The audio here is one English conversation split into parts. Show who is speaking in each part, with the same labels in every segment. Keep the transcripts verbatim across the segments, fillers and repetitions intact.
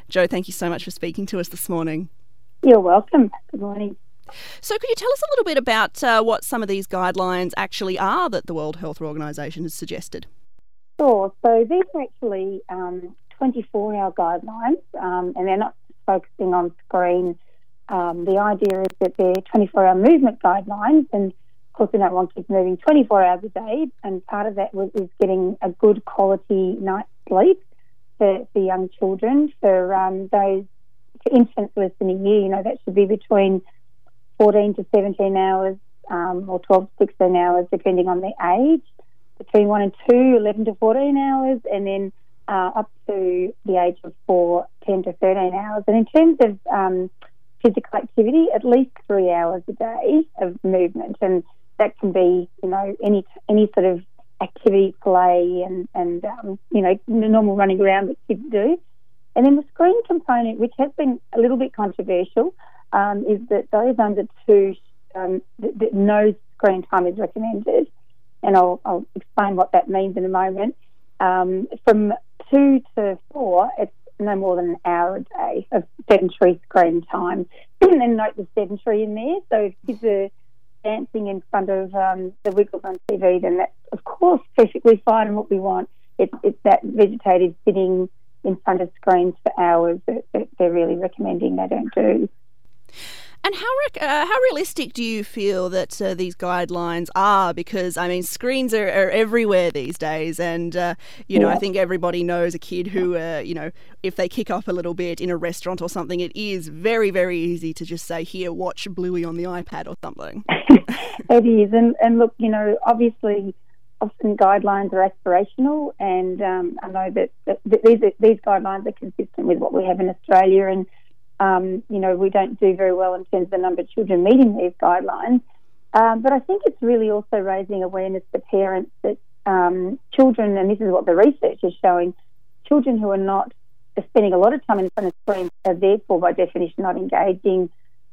Speaker 1: Jo, thank you so much for speaking to us this morning.
Speaker 2: You're welcome. Good morning.
Speaker 1: So could you tell us a little bit about uh, what some of these guidelines actually are that the World Health Organization has suggested?
Speaker 2: Sure. So these are actually um, twenty-four hour guidelines, um, and they're not focusing on screen. Um, the idea is that they're twenty-four hour movement guidelines, and of course we don't want kids moving twenty-four hours a day, and part of that was, is getting a good quality night's sleep for, for young children. For um, those for infants less than a year, you know, that should be between fourteen to seventeen hours, um, or twelve to sixteen hours, depending on their age. Between one and two, eleven to fourteen hours, and then uh, up to the age of four, ten to thirteen hours. And in terms of um, physical activity, at least three hours a day of movement, and that can be, you know, any any sort of activity, play, and and um, you know, normal running around that kids do. And then the screen component, which has been a little bit controversial, um, is that those under two, um, th- th- no screen time is recommended. And I'll, I'll explain what that means in a moment. Um, from two to four, it's no more than an hour a day of sedentary screen time. And note the sedentary in there. So if kids are dancing in front of um, the Wiggles on T V, then that's, of course, perfectly fine and what we want. It's, it's that vegetative sitting in front of screens for hours that, that they're really recommending they don't do.
Speaker 1: And how rec- uh, how realistic do you feel that uh, these guidelines are? Because, I mean, screens are, are everywhere these days, and, uh, you know, yeah. I think everybody knows a kid who, uh, you know, if they kick off a little bit in a restaurant or something, it is very, very easy to just say, here, watch Bluey on the iPad or something.
Speaker 2: It is, and, and look, you know, obviously often guidelines are aspirational, and um, I know that, that, that these, are, these guidelines are consistent with what we have in Australia, and Um, you know, we don't do very well in terms of the number of children meeting these guidelines. Um, but I think it's really also raising awareness to parents that um, children, and this is what the research is showing, children who are not spending a lot of time in front of screens are therefore by definition not engaging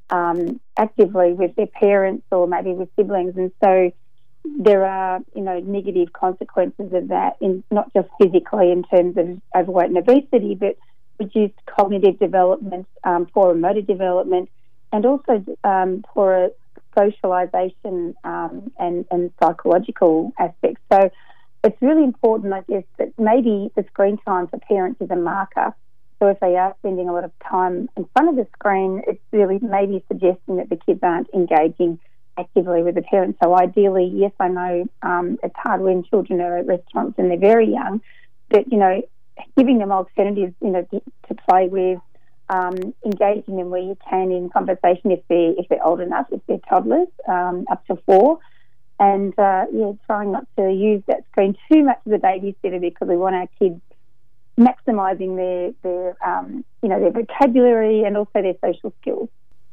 Speaker 2: um, actively with their parents or maybe with siblings. And so there are, you know, negative consequences of that, in not just physically in terms of overweight and obesity, but reduced cognitive development, um, poorer motor development, and also um, poorer socialisation um, and, and psychological aspects. So it's really important, I guess, that maybe the screen time for parents is a marker. So if they are spending a lot of time in front of the screen, it's really maybe suggesting that the kids aren't engaging actively with the parents. So ideally, yes, I know um, it's hard when children are at restaurants and they're very young, but, you know, giving them alternatives, you know, to, to play with, um, engaging them where you can in conversation if they're if they're old enough, if they're toddlers, um, up to four, and uh, yeah, trying not to use that screen too much as a babysitter, because we want our kids maximising their their um, you know, their vocabulary and also their social skills.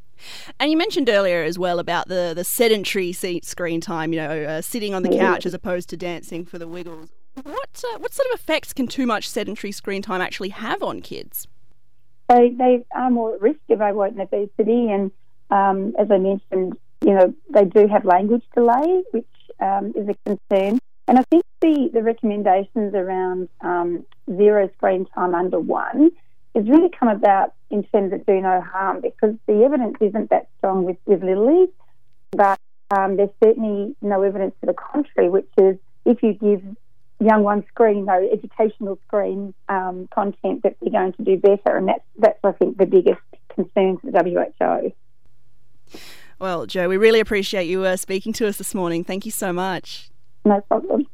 Speaker 1: And you mentioned earlier as well about the the sedentary seat screen time, you know, uh, sitting on the
Speaker 2: Yeah.
Speaker 1: couch as opposed to dancing for the Wiggles. What uh, what sort of effects can too much sedentary screen time actually have on kids?
Speaker 2: So they are more at risk of overweight and obesity, and um, as I mentioned, you know, they do have language delay, which um, is a concern. And I think the, the recommendations around um, zero screen time under one has really come about in terms of do no harm, because the evidence isn't that strong with, with Little League, but um, there's certainly no evidence to the contrary, which is if you give young ones screen, though, educational screen um, content, that they're going to do better. And that's, that's, I think, the biggest concern for the W H O.
Speaker 1: Well, Jo, we really appreciate you uh, speaking to us this morning. Thank you so much.
Speaker 2: No problem.